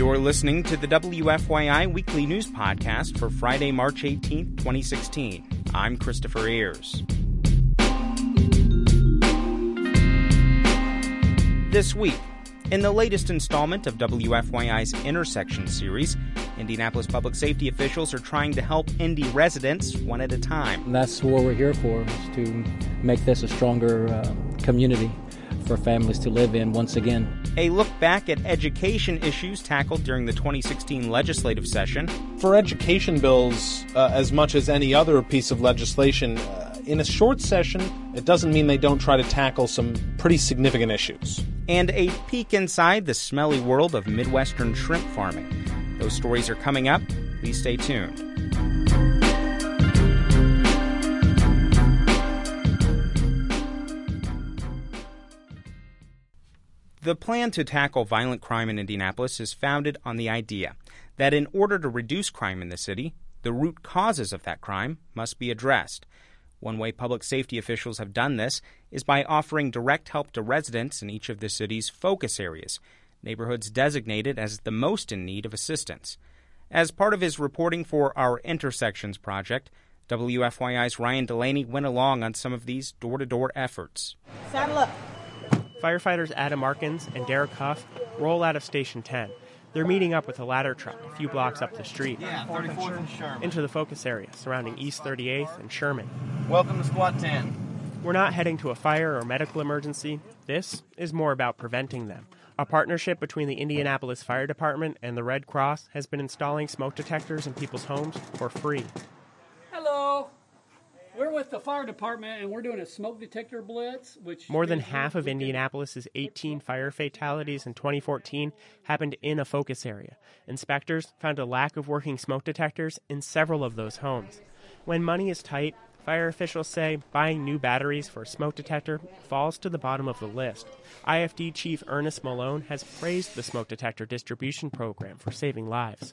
You're listening to the WFYI Weekly News Podcast for Friday, March 18, 2016. I'm Christopher Ayers. This week, in the latest installment of WFYI's Intersection series, Indianapolis public safety officials are trying to help Indy residents one at a time. And that's what we're here for, is to make this a stronger community for families to live in once again. A look back at education issues tackled during the 2016 legislative session. For education bills, as much as any other piece of legislation, in a short session, it doesn't mean they don't try to tackle some pretty significant issues. And a peek inside the smelly world of Midwestern shrimp farming. Those stories are coming up. Please stay tuned. The plan to tackle violent crime in Indianapolis is founded on the idea that in order to reduce crime in the city, the root causes of that crime must be addressed. One way public safety officials have done this is by offering direct help to residents in each of the city's focus areas, neighborhoods designated as the most in need of assistance. As part of his reporting for our Intersections project, WFYI's Ryan Delaney went along on some of these door-to-door efforts. Saddle up. Firefighters Adam Arkins and Derek Huff roll out of Station 10. They're meeting up with a ladder truck a few blocks up the street. Yeah, 44th and Sherman. Into the focus area surrounding East 38th and Sherman. Welcome to Squad 10. We're not heading to a fire or medical emergency. This is more about preventing them. A partnership between the Indianapolis Fire Department and the Red Cross has been installing smoke detectors in people's homes for free. Hello. We're with the fire department, and we're doing a smoke detector blitz. More than half of Indianapolis's 18 fire fatalities in 2014 happened in a focus area. Inspectors found a lack of working smoke detectors in several of those homes. When money is tight, fire officials say buying new batteries for a smoke detector falls to the bottom of the list. IFD Chief Ernest Malone has praised the smoke detector distribution program for saving lives.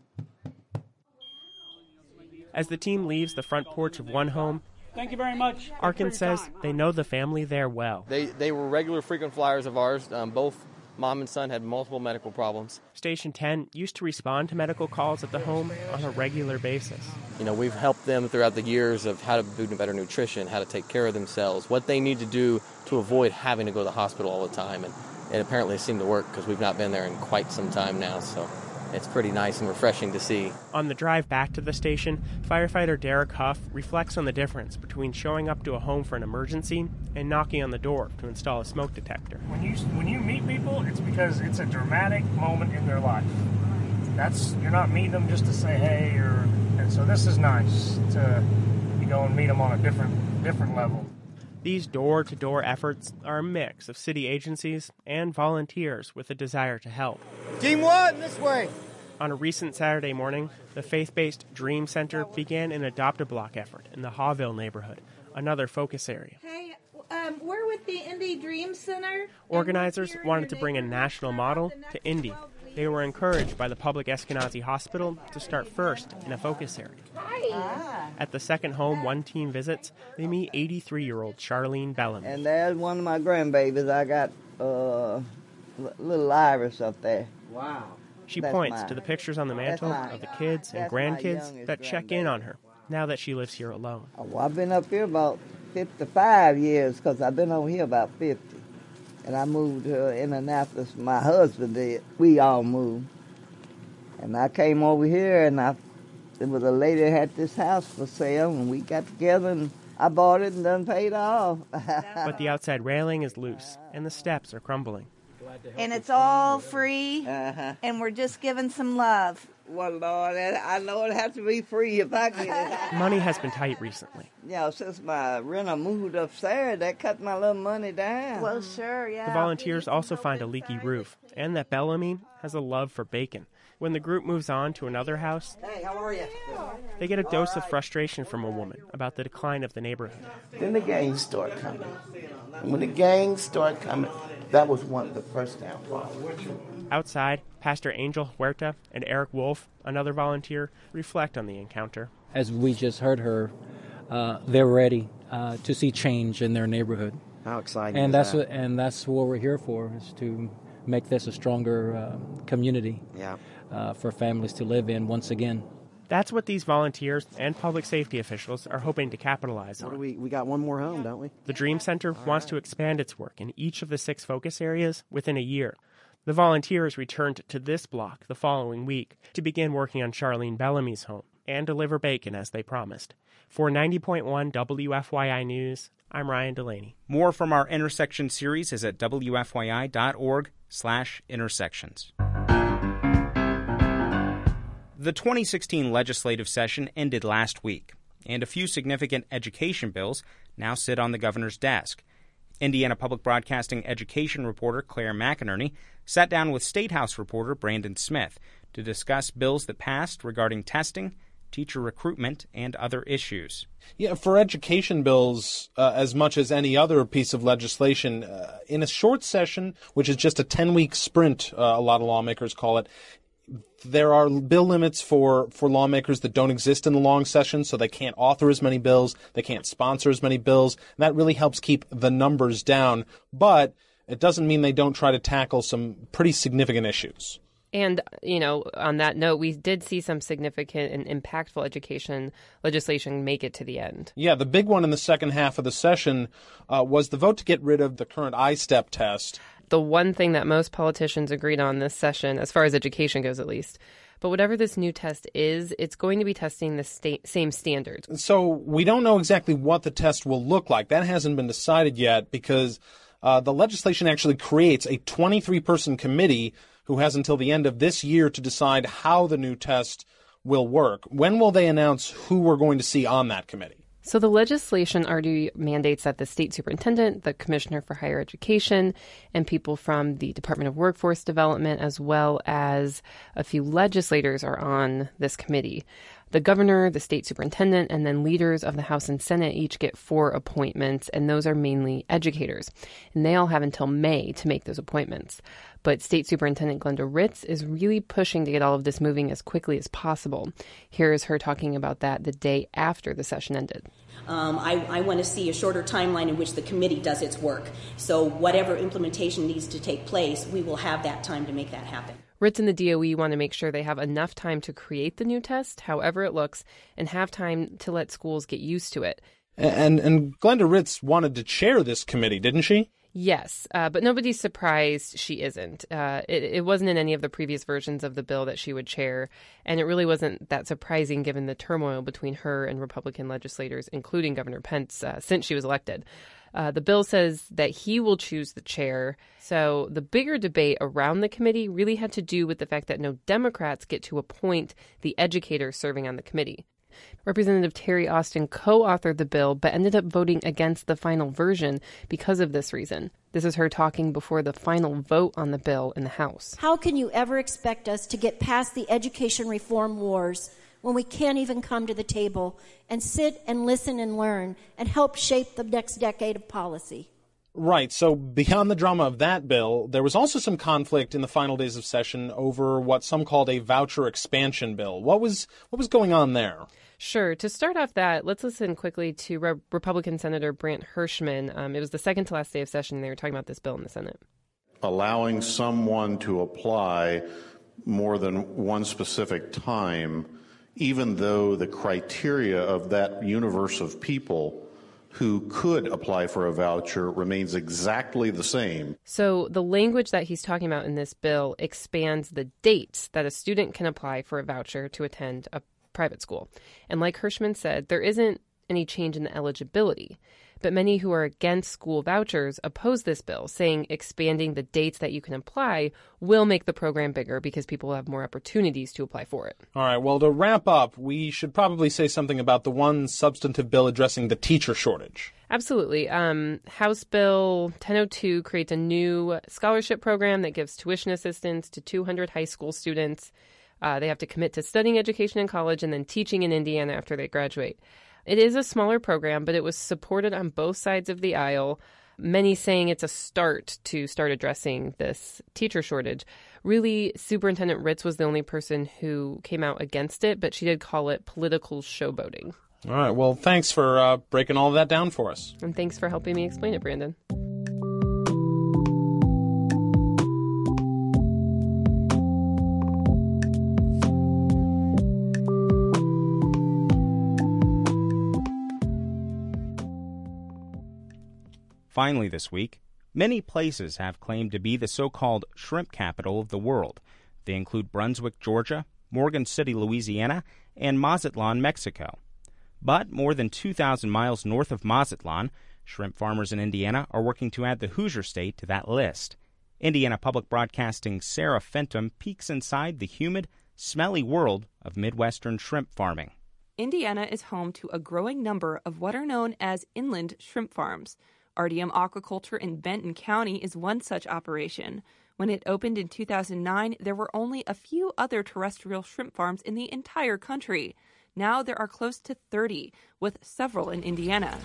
As the team leaves the front porch of one home, thank you very much. Arkins says they know the family there well. They were regular frequent flyers of ours. Both mom and son had multiple medical problems. Station 10 used to respond to medical calls at the home on a regular basis. You know, we've helped them throughout the years of how to do better nutrition, how to take care of themselves, what they need to do to avoid having to go to the hospital all the time. And it apparently seemed to work because we've not been there in quite some time now, so it's pretty nice and refreshing to see. On the drive back to the station, firefighter Derek Huff reflects on the difference between showing up to a home for an emergency and knocking on the door to install a smoke detector. When you meet people, it's because it's a dramatic moment in their life. You're not meeting them just to say hey, and so this is nice to go and meet them on a different level. These door-to-door efforts are a mix of city agencies and volunteers with a desire to help. Team 1, this way. On a recent Saturday morning, the faith-based Dream Center began an Adopt-A-Block effort in the Hawville neighborhood, another focus area. Hey, we're with the Indy Dream Center. Organizers wanted to bring a national model to Indy. They were encouraged by the public Eskenazi Hospital to start first in a focus area. Hi. At the second home one team visits, they meet 83-year-old Charlene Bellamy. And there's one of my grandbabies. I got little Iris up there. Wow. She points to the pictures on the mantle of the kids and grandkids that check in on her now that she lives here alone. Well, I've been up here about 55 years because I've been over here about 50. And I moved to Indianapolis. My husband did. We all moved. And I came over here, and there was a lady that had this house for sale, and we got together, and I bought it and done paid off. But the outside railing is loose, and the steps are crumbling. And it's all free, and we're just giving some love. Well, Lord, I know it has to be free if I get it. Money has been tight recently. Yeah, since my renter moved upstairs, that cut my little money down. Well, sure, yeah. The volunteers also find a leaky roof, and that Bellamy has a love for bacon. When the group moves on to another house, hey, how are you? They get a dose of frustration from a woman about the decline of the neighborhood. Then the gangs start coming. And when the gangs start coming, that was one of the first downfalls. Outside, Pastor Angel Huerta and Eric Wolf, another volunteer, reflect on the encounter. As we just heard her, they're ready to see change in their neighborhood. How exciting and is that? That's what we're here for, is to make this a stronger community for families to live in once again. That's what these volunteers and public safety officials are hoping to capitalize on. We got one more home, don't we? The Dream Center wants to expand its work in each of the 6 focus areas within a year. The volunteers returned to this block the following week to begin working on Charlene Bellamy's home and deliver bacon as they promised. For 90.1 WFYI News, I'm Ryan Delaney. More from our Intersection series is at wfyi.org/intersections. The 2016 legislative session ended last week, and a few significant education bills now sit on the governor's desk. Indiana Public Broadcasting education reporter Claire McInerney sat down with State House reporter Brandon Smith to discuss bills that passed regarding testing, teacher recruitment, and other issues. Yeah, for education bills, as much as any other piece of legislation, in a short session, which is just a 10-week sprint, a lot of lawmakers call it, there are bill limits for lawmakers that don't exist in the long session, so they can't author as many bills, they can't sponsor as many bills, and that really helps keep the numbers down. But it doesn't mean they don't try to tackle some pretty significant issues. And, on that note, we did see some significant and impactful education legislation make it to the end. Yeah, the big one in the second half of the session was the vote to get rid of the current I-STEP test. The one thing that most politicians agreed on this session, as far as education goes at least. But whatever this new test is, it's going to be testing the same standards. So we don't know exactly what the test will look like. That hasn't been decided yet because the legislation actually creates a 23-person committee who has until the end of this year to decide how the new test will work. When will they announce who we're going to see on that committee? So the legislation already mandates that the state superintendent, the commissioner for higher education, and people from the Department of Workforce Development, as well as a few legislators, are on this committee. The governor, the state superintendent, and then leaders of the House and Senate each get 4 appointments, and those are mainly educators. And they all have until May to make those appointments. But State Superintendent Glenda Ritz is really pushing to get all of this moving as quickly as possible. Here is her talking about that the day after the session ended. I want to see a shorter timeline in which the committee does its work. So whatever implementation needs to take place, we will have that time to make that happen. Ritz and the DOE want to make sure they have enough time to create the new test, however it looks, and have time to let schools get used to it. And Glenda Ritz wanted to chair this committee, didn't she? Yes, but nobody's surprised she isn't. It wasn't in any of the previous versions of the bill that she would chair, and it really wasn't that surprising given the turmoil between her and Republican legislators, including Governor Pence, since she was elected. The bill says that he will choose the chair. So the bigger debate around the committee really had to do with the fact that no Democrats get to appoint the educators serving on the committee. Representative Terry Austin co-authored the bill, but ended up voting against the final version because of this reason. This is her talking before the final vote on the bill in the House. How can you ever expect us to get past the education reform wars when we can't even come to the table and sit and listen and learn and help shape the next decade of policy? Right. So beyond the drama of that bill, there was also some conflict in the final days of session over what some called a voucher expansion bill. What was going on there? Sure. To start off that, let's listen quickly to Republican Senator Brant Hirschman. It was the second to last day of session. They were talking about this bill in the Senate. Allowing someone to apply more than one specific time, even though the criteria of that universe of people who could apply for a voucher remains exactly the same. So the language that he's talking about in this bill expands the dates that a student can apply for a voucher to attend a private school. And like Hirschman said, there isn't any change in the eligibility. But many who are against school vouchers oppose this bill, saying expanding the dates that you can apply will make the program bigger because people will have more opportunities to apply for it. All right, well, to wrap up, we should probably say something about the one substantive bill addressing the teacher shortage. Absolutely. House Bill 1002 creates a new scholarship program that gives tuition assistance to 200 high school students. They have to commit to studying education in college and then teaching in Indiana after they graduate. It is a smaller program, but it was supported on both sides of the aisle, many saying it's a start to start addressing this teacher shortage. Really, Superintendent Ritz was the only person who came out against it, but she did call it political showboating. All right, well, thanks for breaking all of that down for us. And thanks for helping me explain it, Brandon. Finally this week, many places have claimed to be the so-called shrimp capital of the world. They include Brunswick, Georgia, Morgan City, Louisiana, and Mazatlan, Mexico. But more than 2,000 miles north of Mazatlan, shrimp farmers in Indiana are working to add the Hoosier State to that list. Indiana Public Broadcasting's Sarah Fenton peeks inside the humid, smelly world of Midwestern shrimp farming. Indiana is home to a growing number of what are known as inland shrimp farms. RDM Aquaculture in Benton County is one such operation. When it opened in 2009, there were only a few other terrestrial shrimp farms in the entire country. Now there are close to 30, with several in Indiana.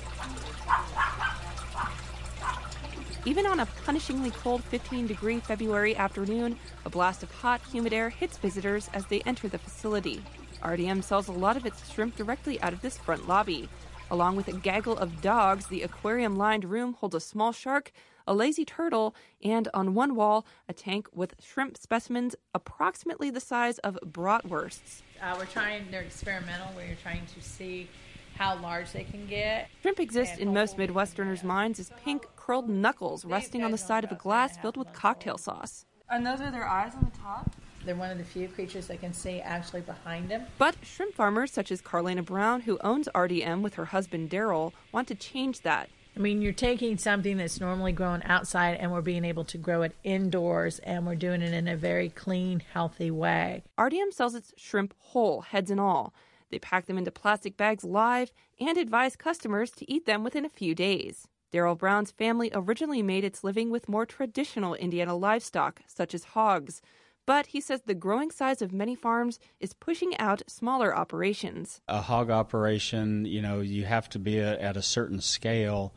Even on a punishingly cold 15-degree February afternoon, a blast of hot, humid air hits visitors as they enter the facility. RDM sells a lot of its shrimp directly out of this front lobby. Along with a gaggle of dogs, the aquarium-lined room holds a small shark, a lazy turtle, and on one wall, a tank with shrimp specimens approximately the size of bratwursts. They're experimental, where you're trying to see how large they can get. Shrimp exist in most Midwesterners' minds as pink, curled knuckles resting on the side of a glass filled with cocktail sauce. And those are their eyes on the top? They're one of the few creatures that can see actually behind them. But shrimp farmers such as Carlena Brown, who owns RDM with her husband Daryl, want to change that. I mean, you're taking something that's normally grown outside and we're being able to grow it indoors, and we're doing it in a very clean, healthy way. RDM sells its shrimp whole, heads and all. They pack them into plastic bags live and advise customers to eat them within a few days. Daryl Brown's family originally made its living with more traditional Indiana livestock, such as hogs. But he says the growing size of many farms is pushing out smaller operations. A hog operation, you have to be at a certain scale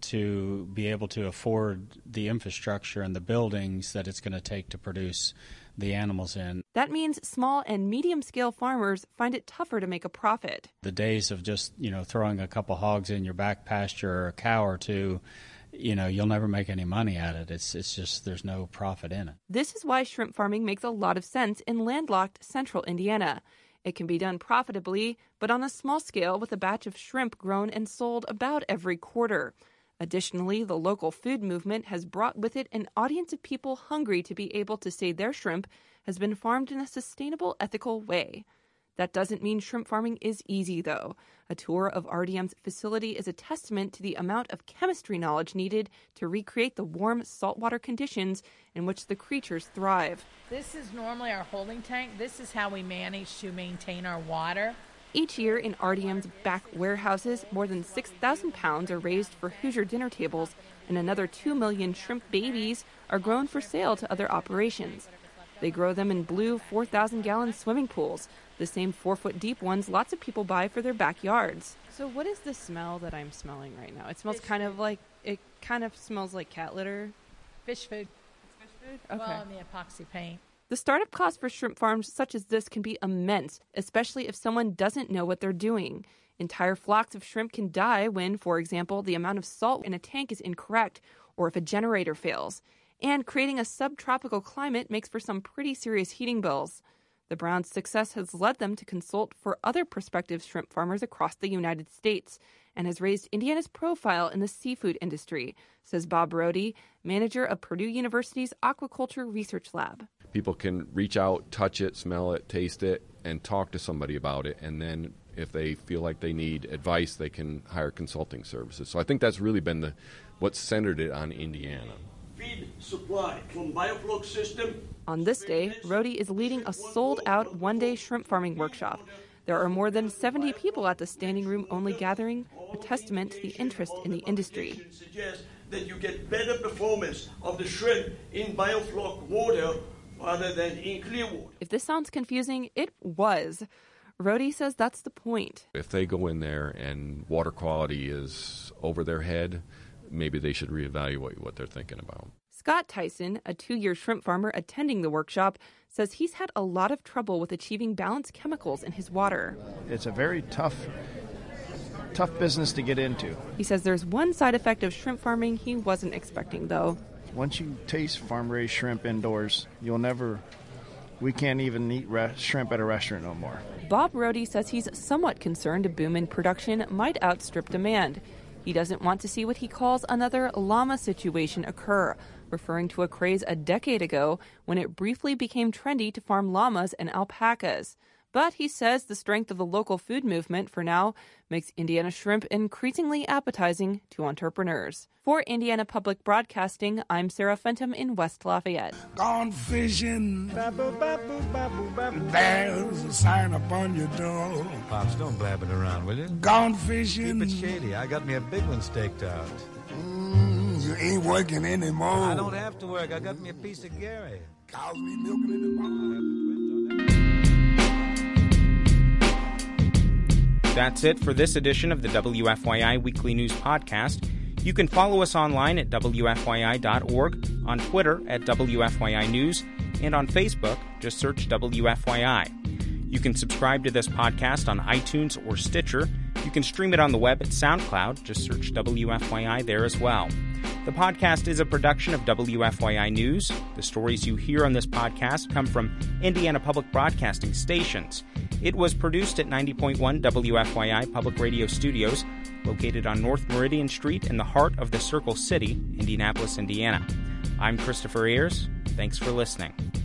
to be able to afford the infrastructure and the buildings that it's going to take to produce the animals in. That means small and medium-scale farmers find it tougher to make a profit. The days of just, throwing a couple hogs in your back pasture or a cow or two, you'll never make any money at it. It's just there's no profit in it. This is why shrimp farming makes a lot of sense in landlocked central Indiana. It can be done profitably, but on a small scale with a batch of shrimp grown and sold about every quarter. Additionally, the local food movement has brought with it an audience of people hungry to be able to say their shrimp has been farmed in a sustainable, ethical way. That doesn't mean shrimp farming is easy, though. A tour of RDM's facility is a testament to the amount of chemistry knowledge needed to recreate the warm, saltwater conditions in which the creatures thrive. This is normally our holding tank. This is how we manage to maintain our water. Each year in RDM's back warehouses, more than 6,000 pounds are raised for Hoosier dinner tables, and another 2 million shrimp babies are grown for sale to other operations. They grow them in blue 4,000-gallon swimming pools, the same 4-foot-deep ones lots of people buy for their backyards. So what is the smell that I'm smelling right now? It smells kind of smells like cat litter. Fish food. It's fish food? Okay. Okay. Well, and the epoxy paint. The startup cost for shrimp farms such as this can be immense, especially if someone doesn't know what they're doing. Entire flocks of shrimp can die when, for example, the amount of salt in a tank is incorrect or if a generator fails. And creating a subtropical climate makes for some pretty serious heating bills. The Browns' success has led them to consult for other prospective shrimp farmers across the United States and has raised Indiana's profile in the seafood industry, says Bob Rohde, manager of Purdue University's Aquaculture Research Lab. People can reach out, touch it, smell it, taste it, and talk to somebody about it. And then if they feel like they need advice, they can hire consulting services. So I think that's really been what's centered it on Indiana. Feed supply from BioFloc system. On this day, Rohde is leading a sold-out one-day shrimp farming workshop. There are more than 70 people at the standing room-only gathering, a testament to the interest in the industry. Suggests that you get better performance of the shrimp in BioFloc water rather than in clear water. If this sounds confusing, it was. Rohde says that's the point. If they go in there and water quality is over their head, maybe they should reevaluate what they're thinking about. Scott Tyson, a 2-year shrimp farmer attending the workshop, says he's had a lot of trouble with achieving balanced chemicals in his water. It's a very tough business to get into. He says there's one side effect of shrimp farming he wasn't expecting, though. Once you taste farm-raised shrimp indoors, we can't even eat shrimp at a restaurant no more. Bob Rohde says he's somewhat concerned a boom in production might outstrip demand. He doesn't want to see what he calls another llama situation occur, referring to a craze a decade ago when it briefly became trendy to farm llamas and alpacas. But he says the strength of the local food movement for now makes Indiana shrimp increasingly appetizing to entrepreneurs. For Indiana Public Broadcasting, I'm Sarah Fenton in West Lafayette. Gone fishing, there's a sign upon your door. Pops, don't blab it around, will you? Gone fishing. Keep it shady. I got me a big one staked out. You ain't working anymore. I don't have to work. I got me a piece of Gary. Cows be milking in the barn. That's it for this edition of the WFYI Weekly News Podcast. You can follow us online at WFYI.org, on Twitter at WFYI News, and on Facebook, just search WFYI. You can subscribe to this podcast on iTunes or Stitcher. You can stream it on the web at SoundCloud, just search WFYI there as well. The podcast is a production of WFYI News. The stories you hear on this podcast come from Indiana Public Broadcasting stations. It was produced at 90.1 WFYI Public Radio Studios, located on North Meridian Street in the heart of the Circle City, Indianapolis, Indiana. I'm Christopher Ayers. Thanks for listening.